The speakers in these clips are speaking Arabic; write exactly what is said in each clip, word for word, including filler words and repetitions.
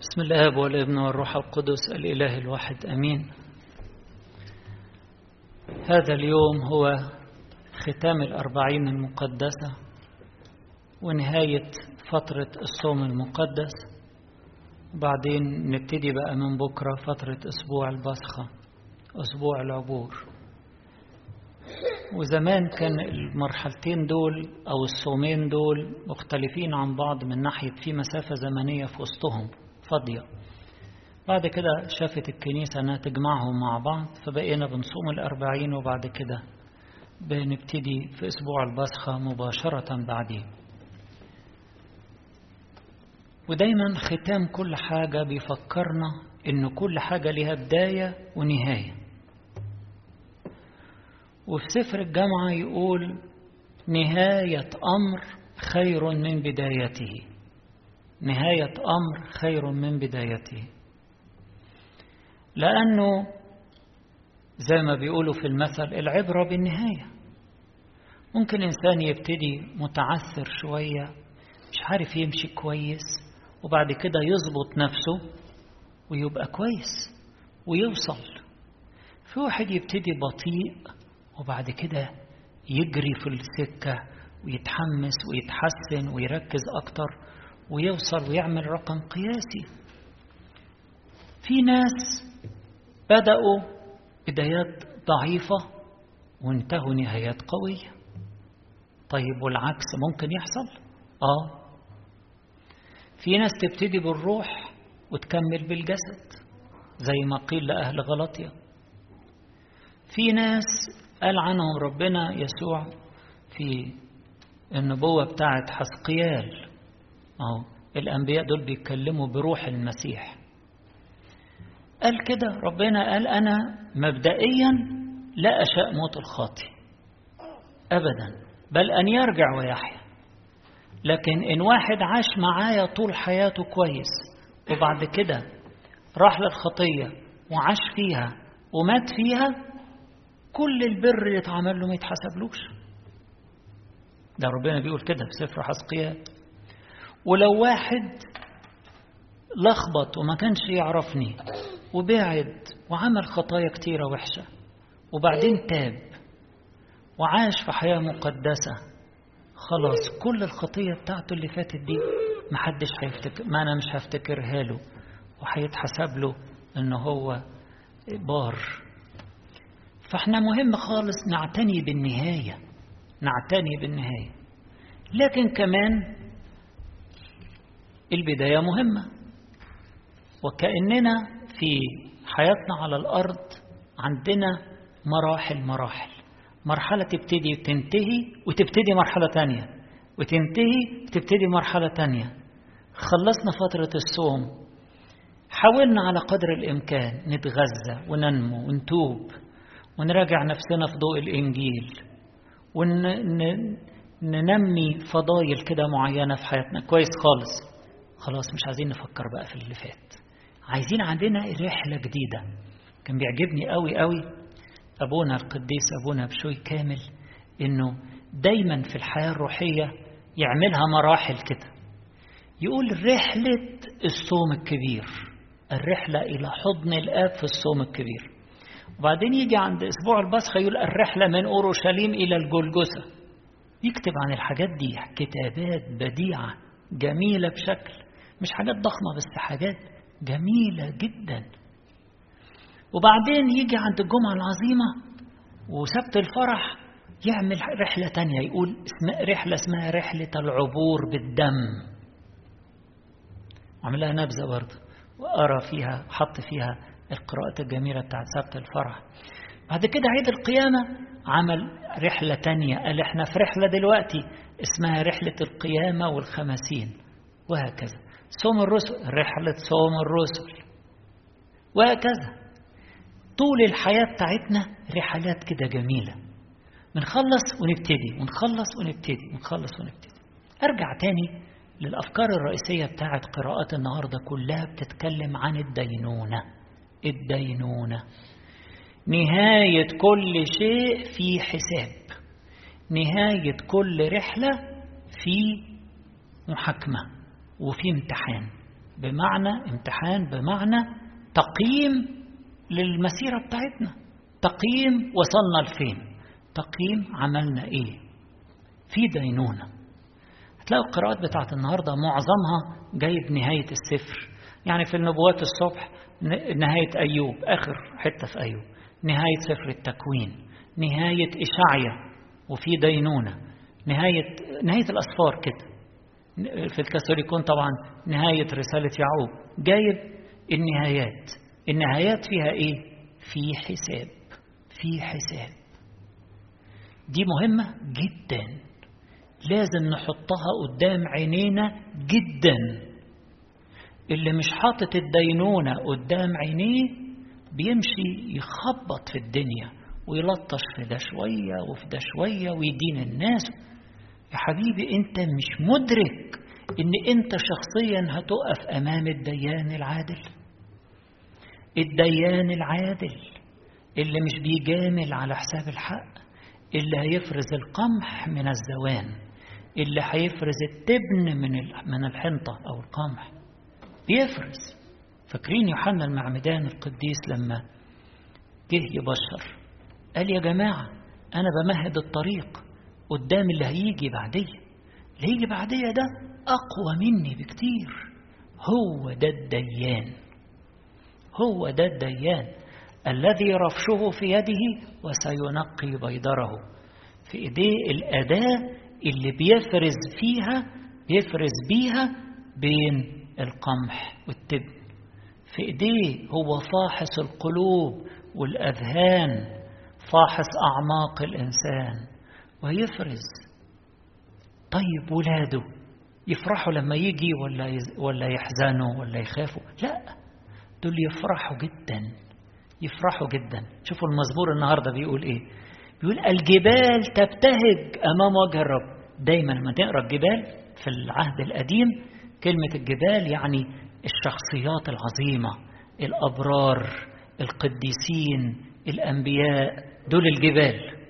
بسم الله والابن والروح القدس الإله الواحد أمين. هذا اليوم هو ختام الأربعين المقدسة ونهاية فترة الصوم المقدس، وبعدين نبتدي بقى من بكرة فترة أسبوع البصخة، أسبوع العبور. وزمان كان المرحلتين دول أو الصومين دول مختلفين عن بعض من ناحية في مسافة زمنية في وسطهم فاضية. بعد كده شافت الكنيسة أنها تجمعهم مع بعض، فبقينا بنصوم الأربعين وبعد كده بنبتدي في أسبوع البصخة مباشرة بعدين. ودايما ختام كل حاجة بيفكرنا إن كل حاجة لها بداية ونهاية. وفي سفر الجامعة يقول نهاية أمر خير من بدايته، نهاية أمر خير من بدايته، لأنه زي ما بيقولوا في المثل العبرة بالنهاية. ممكن إنسان يبتدي متعثر شوية، مش عارف يمشي كويس، وبعد كده يضبط نفسه ويبقى كويس ويوصل. في واحد يبتدي بطيء وبعد كده يجري في السكة ويتحمس ويتحسن ويركز أكتر ويوصل ويعمل رقم قياسي. في ناس بدأوا بدايات ضعيفة وانتهوا نهايات قوية. طيب والعكس ممكن يحصل؟ آه في ناس تبتدي بالروح وتكمل بالجسد زي ما قيل لأهل غلطية. في ناس قال عنهم ربنا يسوع في النبوة بتاعت حسقيال، أو الأنبياء دول بيتكلموا بروح المسيح. قال كده ربنا قال أنا مبدئيا لا أشاء موت الخاطئ أبدا، بل أن يرجع ويحيا. لكن إن واحد عاش معايا طول حياته كويس وبعد كده راح للخطية وعاش فيها ومات فيها، كل البر اللي اتعمل له ما يتحسبلوش. ده ربنا بيقول كده في سفر حسقيال. ولو واحد لخبط وما كانش يعرفني وبعد وعمل خطايا كتيرة وحشة وبعدين تاب وعاش في حياة مقدسة، خلاص كل الخطية بتاعته اللي فاتت دي محدش هيفتكر، ما أنا مش هفتكرها له، وهيتحسب له إنه هو بار. فاحنا مهم خالص نعتني بالنهاية، نعتني بالنهاية. لكن كمان البداية مهمة، وكأننا في حياتنا على الأرض عندنا مراحل مراحل مرحلة تبتدي وتنتهي وتبتدي مرحلة تانية، وتنتهي وتبتدي مرحلة تانية. خلصنا فترة الصوم، حاولنا على قدر الإمكان نتغذى وننمو ونتوب ونراجع نفسنا في ضوء الإنجيل وننمي فضايل كده معينة في حياتنا كويس خالص. خلاص مش عايزين نفكر بقى في اللي فات، عايزين عندنا رحلة جديدة. كان بيعجبني قوي قوي أبونا القديس أبونا بشوي كامل، إنه دايما في الحياة الروحية يعملها مراحل كده. يقول رحلة الصوم الكبير، الرحلة إلى حضن الآب في الصوم الكبير. وبعدين يجي عند أسبوع البصخة يقول الرحلة من أورشليم إلى الجلجثة. يكتب عن الحاجات دي كتابات بديعة جميلة بشكل، مش حاجات ضخمة بس حاجات جميلة جدا. وبعدين يجي عند الجمعة العظيمة وسبت الفرح يعمل رحلة تانية، يقول اسمها رحلة اسمها رحلة العبور بالدم. عملها نبذة برضه وأرى فيها، حط فيها القراءات الجميلة بتاعت سبت الفرح. بعد كده عيد القيامة عمل رحلة تانية، قال احنا في رحلة دلوقتي اسمها رحلة القيامة والخمسين، وهكذا. صوم الرسل رحلة صوم الرسل، وهكذا. طول الحياة بتاعتنا رحلات كده جميلة، بنخلص ونبتدي ونخلص ونبتدي ونخلص ونبتدي. أرجع تاني للأفكار الرئيسية بتاعت قراءات النهاردة، كلها بتتكلم عن الدينونة. الدينونة نهاية كل شيء في حساب، نهاية كل رحلة في محاكمة وفي امتحان. بمعنى امتحان، بمعنى تقييم للمسيرة بتاعتنا، تقييم وصلنا لفين، تقييم عملنا ايه. في دينونة. هتلاقوا القراءات بتاعت النهاردة معظمها جايب نهاية السفر، يعني في النبوات الصبح نهاية أيوب، آخر حتة في أيوب، نهاية سفر التكوين، نهاية إشعيا، وفي دينونة، نهاية نهاية الأسفار كده. في الكاثوليكون طبعا نهاية رسالة يعقوب، جايب النهايات. النهايات فيها ايه؟ في حساب، في حساب. دي مهمة جدا، لازم نحطها قدام عينينا جدا. اللي مش حاطط الدينونة قدام عينيه بيمشي يخبط في الدنيا ويلطش في ده شوية وفي ده شوية ويدين الناس. يا حبيبي انت مش مدرك ان انت شخصيا هتقف امام الديان العادل، الديان العادل اللي مش بيجامل على حساب الحق، اللي هيفرز القمح من الزوان، اللي هيفرز التبن من من الحنطة او القمح، بيفرز. فاكرين يوحنا المعمدان القديس لما جه يبشر قال يا جماعة انا بمهد الطريق قدام اللي هيجي بعدي، اللي هيجي بعدي ده أقوى مني بكتير، هو ده الديان، هو ده الديان الذي رفشه في يده وسينقي بيضره. في إيديه الأداة اللي بيفرز فيها، بيفرز بيها بين القمح والتبن. في إيديه هو فاحص القلوب والأذهان، فاحص أعماق الإنسان ويفرز. طيب ولاده يفرحوا لما يجي ولا ولا يحزنوا ولا يخافوا؟ لا، دول يفرحوا جدا، يفرحوا جدا. شوفوا المزمور النهارده بيقول ايه؟ بيقول الجبال تبتهج امام وجه الرب. دايما لما تقرا الجبال في العهد القديم، كلمه الجبال يعني الشخصيات العظيمه، الابرار، القديسين، الانبياء، دول الجبال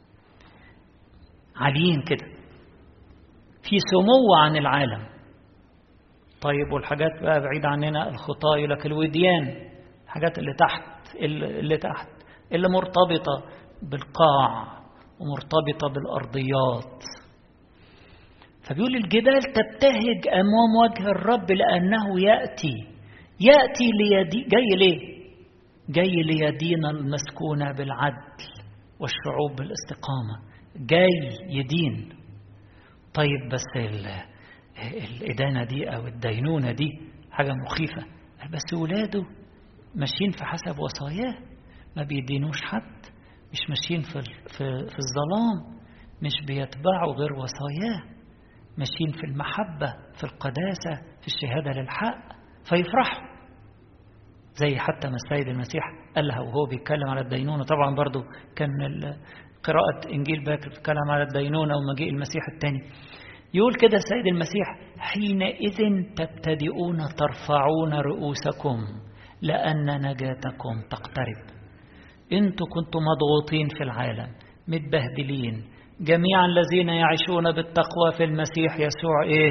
عاليين كده في سمو عن العالم. طيب والحاجات بقى بعيدة عننا، الخطاة لك الوديان، الحاجات اللي تحت اللي تحت اللي مرتبطة بالقاع ومرتبطة بالأرضيات. فبيقول الجبال تبتهج أمام وجه الرب لأنه يأتي، يأتي ليدي. جاي ليه؟ جاي ليدين المسكونة بالعدل والشعوب بالاستقامة، جاي يدين. طيب بس الإدانة دي أو الدينونة دي حاجة مخيفة، بس ولاده ماشيين في حسب وصاياه، ما بيدينوش حد، مش ماشيين في في في الظلام، مش بيتبعوا غير وصاياه، ماشيين في المحبة، في القداسة، في الشهادة للحق، فيفرحوا. زي حتى ما السيد المسيح قالها وهو بيتكلم على الدينونة. طبعا برضو كان قراءة إنجيل باكر بيتكلم على الدينونة ومجيء المسيح الثاني. يقول كده السيد المسيح حينئذ تبتدئون ترفعون رؤوسكم لأن نجاتكم تقترب. انتوا كنتوا مضغوطين في العالم، متبهدلين. جميع الذين يعيشون بالتقوى في المسيح يسوع ايه؟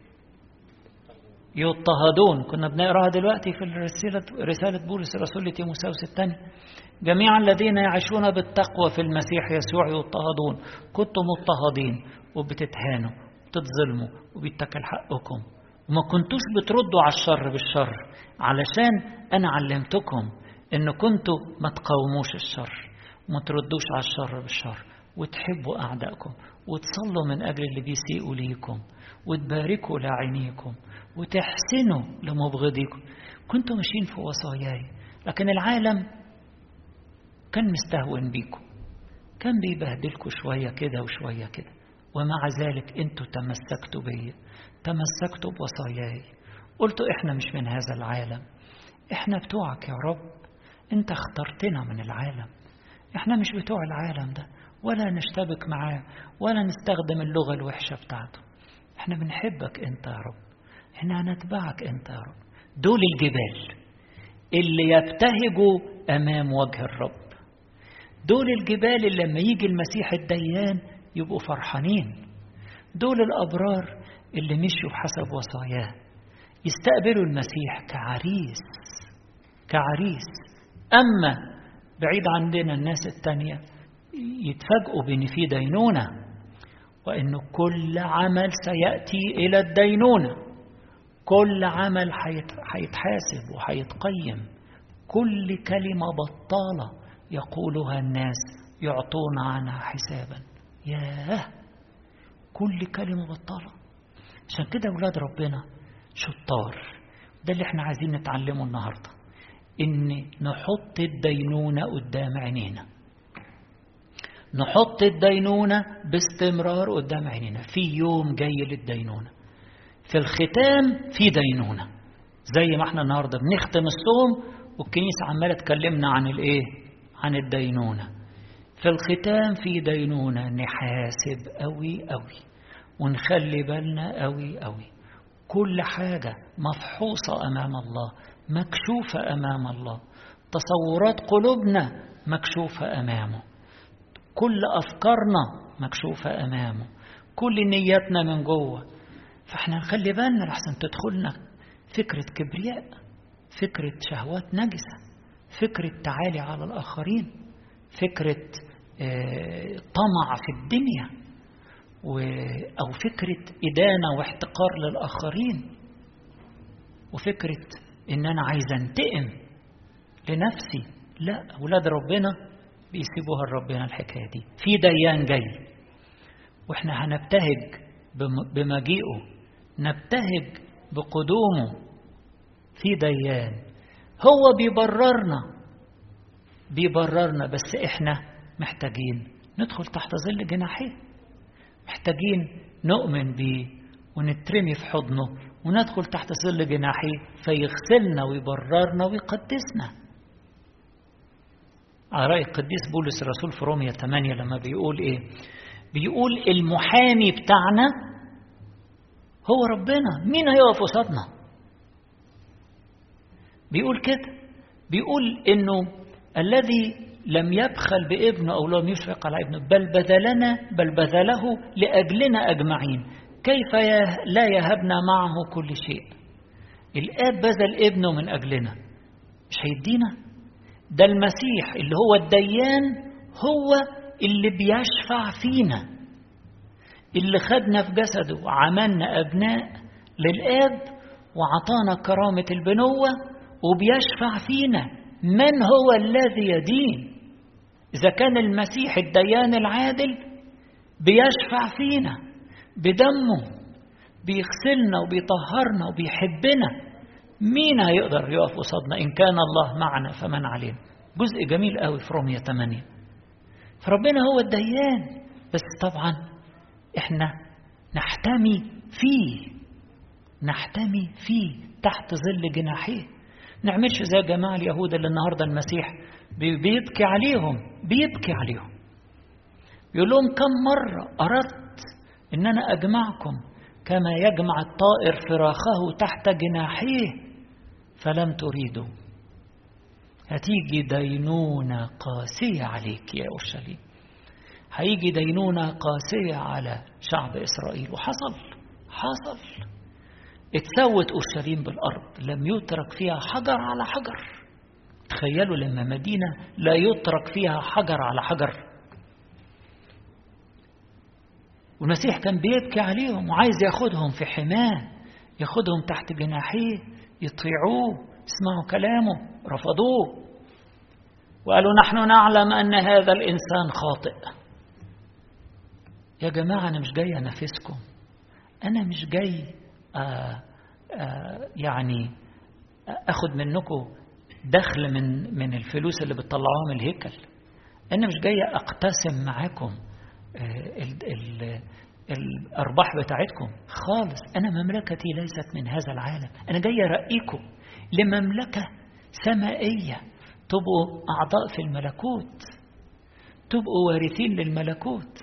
يضطهدون. كنا بنقراها دلوقتي في الرسالة رسالة بولس الرسول لتيموثاوس الثاني. جميع الذين يعيشون بالتقوى في المسيح يسوع يضطهدون. كنتم مضطهدين وبتتهانوا وبتتظلموا وبيتكل حقكم، وما كنتوش بتردوا على الشر بالشر، علشان أنا علمتكم إن كنتوا ما تقاوموش الشر وما تردوش على الشر بالشر، وتحبوا أعدائكم وتصلوا من أجل اللي بيسيئوا ليكم وتباركوا لاعنيكم وتحسنوا لمبغضيكم. كنتوا ماشيين في وصاياي، لكن العالم كان مستهون بيكم، كان بيبهدلكم شوية كده وشوية كده، ومع ذلك انتوا تمسكتوا بيا، تمسكتوا بوصاياي، قلتوا احنا مش من هذا العالم، احنا بتوعك يا رب، انت اخترتنا من العالم، احنا مش بتوع العالم ده، ولا نشتبك معاه ولا نستخدم اللغة الوحشة بتاعته، احنا بنحبك انت يا رب، احنا هنتبعك انت يا رب. دول الجبال اللي يبتهجوا امام وجه الرب، دول الجبال اللي لما يجي المسيح الديان يبقوا فرحانين، دول الأبرار اللي مشوا حسب وصاياه، يستقبلوا المسيح كعريس كعريس. أما بعيد عندنا الناس التانية يتفاجئوا بأن في دينونة، وأن كل عمل سيأتي إلى الدينونة، كل عمل هيتحاسب وهيتقيم، كل كلمة بطالة يقولها الناس يعطون عنها حسابا. ياه، كل كلمة بطالة. عشان كده أولاد ربنا شطار. ده اللي احنا عايزين نتعلمه النهاردة، إن نحط الدينونة قدام عينينا، نحط الدينونة باستمرار قدام عينينا. في يوم جاي للدينونة، في الختام في دينونة. زي ما احنا النهاردة بنختم الصوم والكنيسة عمالة تكلمنا عن الايه؟ عن الدينونة. في الختام في دينونة، نحاسب قوي قوي ونخلي بالنا قوي قوي. كل حاجة مفحوصة أمام الله، مكشوفة أمام الله. تصورات قلوبنا مكشوفة أمامه، كل أفكارنا مكشوفة أمامه، كل نياتنا من جوه. فاحنا نخلي بالنا لحسن تدخلنا فكرة كبرياء، فكرة شهوات نجسة، فكرة تعالي على الآخرين، فكرة اه طمع في الدنيا، أو فكرة إدانة واحتقار للآخرين، وفكرة إن أنا عايز أنتقم لنفسي. لا، أولاد ربنا بيسيبوها لربنا الحكاية دي. في ديان جاي وإحنا هنبتهج بمجيئه، نبتهج بقدومه. في ديان هو بيبررنا بيبررنا بس إحنا محتاجين ندخل تحت ظل جناحيه، محتاجين نؤمن بيه ونترمي في حضنه وندخل تحت ظل جناحيه فيغسلنا ويبررنا ويقدسنا. على رأي القديس بولس الرسول في رومية ثمانية لما بيقول إيه؟ بيقول المحامي بتاعنا هو ربنا، مين هيقف قصادنا؟ بيقول كده، بيقول إنه الذي لم يبخل بابنه أو لم يشفق على ابنه بل بذلنا بل بذله لأجلنا أجمعين، كيف لا يهبنا معه كل شيء؟ الآب بذل ابنه من أجلنا، مش هيدينا؟ ده المسيح اللي هو الديان هو اللي بيشفع فينا، اللي خدنا في جسده وعملنا أبناء للآب وعطانا كرامة البنوة وبيشفع فينا. من هو الذي يدين؟ إذا كان المسيح الديان العادل بيشفع فينا بدمه، بيغسلنا وبيطهرنا وبيحبنا، مين هيقدر يقف قصادنا؟ إن كان الله معنا فمن علينا. جزء جميل قوي في رومية ثمانية. فربنا هو الديان، بس طبعا احنا نحتمي فيه، نحتمي فيه تحت ظل جناحيه. نعملش زي جماعة اليهود اللي النهاردة المسيح بيبكي عليهم، بيبكي عليهم يقول لهم كم مرة أردت إن أنا أجمعكم كما يجمع الطائر فراخه تحت جناحيه فلم تريدوا. هتيجي دينونة قاسية عليك يا أورشليم، هيجي دينونة قاسية على شعب إسرائيل. وحصل حصل اتسوت أورشليم بالأرض، لم يترك فيها حجر على حجر. تخيلوا لما مدينة لا يترك فيها حجر على حجر، والمسيح كان بيبكي عليهم وعايز ياخدهم في حماه، ياخدهم تحت جناحيه، يطيعوه، يسمعوا كلامه. رفضوه وقالوا نحن نعلم أن هذا الإنسان خاطئ. يا جماعة أنا مش جاي أنافسكم، أنا مش جاي آآ آآ يعني أخد منكم دخل من من الفلوس اللي بتطلعوها من الهيكل. أنا مش جاي أقتسم معاكم ال ال الأرباح بتاعتكم خالص. أنا مملكتي ليست من هذا العالم، أنا جاي أرقيكم لمملكة سمائية، تبقوا أعضاء في الملكوت، تبقوا وارثين للملكوت.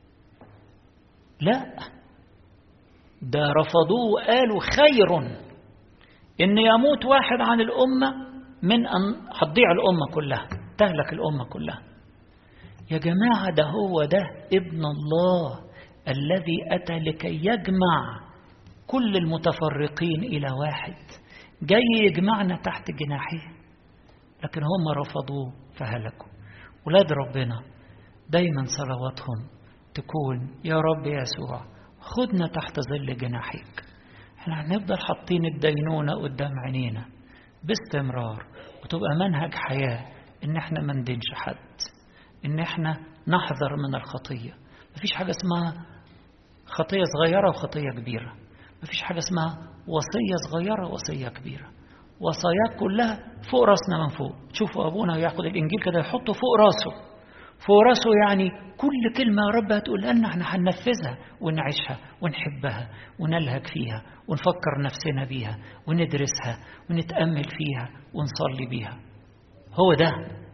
لا، ده رفضوه وقالوا خير إن يموت واحد عن الأمة من أن هتضيع الأمة كلها، تهلك الأمة كلها. يا جماعة ده هو ده ابن الله الذي أتى لكي يجمع كل المتفرقين إلى واحد جاي يجمعنا تحت جناحيه، لكن هم رفضوه فهلكوا. ولاد ربنا دايما صلواتهم تكون يا رب يسوع خدنا تحت ظل جناحيك. احنا هنفضل حاطين الدينونة قدام عينينا باستمرار، وتبقى منهج حياة ان احنا ما ندينش حد، ان احنا نحذر من الخطية. مفيش حاجة اسمها خطية صغيرة وخطية كبيرة، مفيش حاجة اسمها وصية صغيرة ووصية كبيرة. وصايات كلها فوق راسنا من فوق. تشوفوا أبونا ياخد الإنجيل كده يحطه فوق راسه، فوق راسه يعني كل كلمة يا رب هتقول لنا احنا هننفذها ونعيشها ونحبها ونلهج فيها ونفكر نفسنا بيها وندرسها ونتأمل فيها ونصلي بيها. هو ده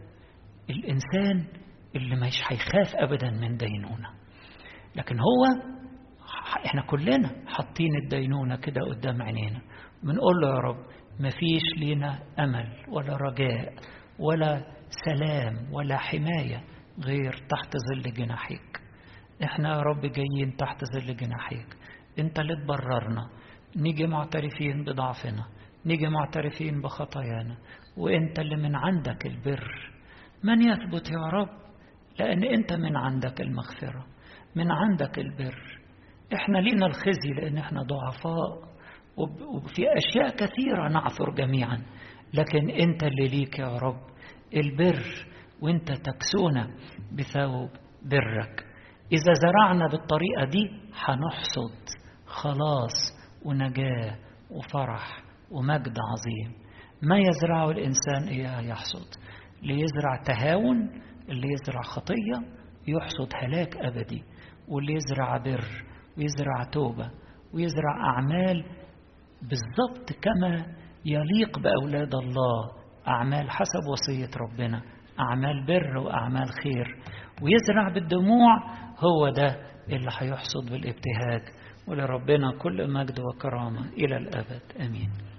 الإنسان اللي مش هيخاف أبدا من دينونة. لكن هو احنا كلنا حاطين الدينونة كده قدام عينينا، بنقول له يا رب مفيش لينا أمل ولا رجاء ولا سلام ولا حماية غير تحت ظل جناحيك. احنا يا رب جايين تحت ظل جناحيك، انت اللي تبررنا، نيجي معترفين بضعفنا، نيجي معترفين بخطايانا، وانت اللي من عندك البر. من يثبت يا رب؟ لأن انت من عندك المغفرة، من عندك البر. احنا لينا الخزي لأن احنا ضعفاء، وفي أشياء كثيرة نعثر جميعا، لكن أنت اللي ليك يا رب البر، وأنت تكسونا بثوب برك. إذا زرعنا بالطريقة دي هنحصد خلاص ونجاة وفرح ومجد عظيم. ما يزرعه الإنسان إياه يحصد. اللي يزرع تهاون، اللي يزرع خطية يحصد هلاك أبدي، واللي يزرع بر ويزرع توبة ويزرع أعمال بالضبط كما يليق بأولاد الله، أعمال حسب وصية ربنا، أعمال بر وأعمال خير، ويزرع بالدموع، هو ده اللي هيحصد بالابتهاج. ولربنا كل مجد وكرامة إلى الأبد، آمين.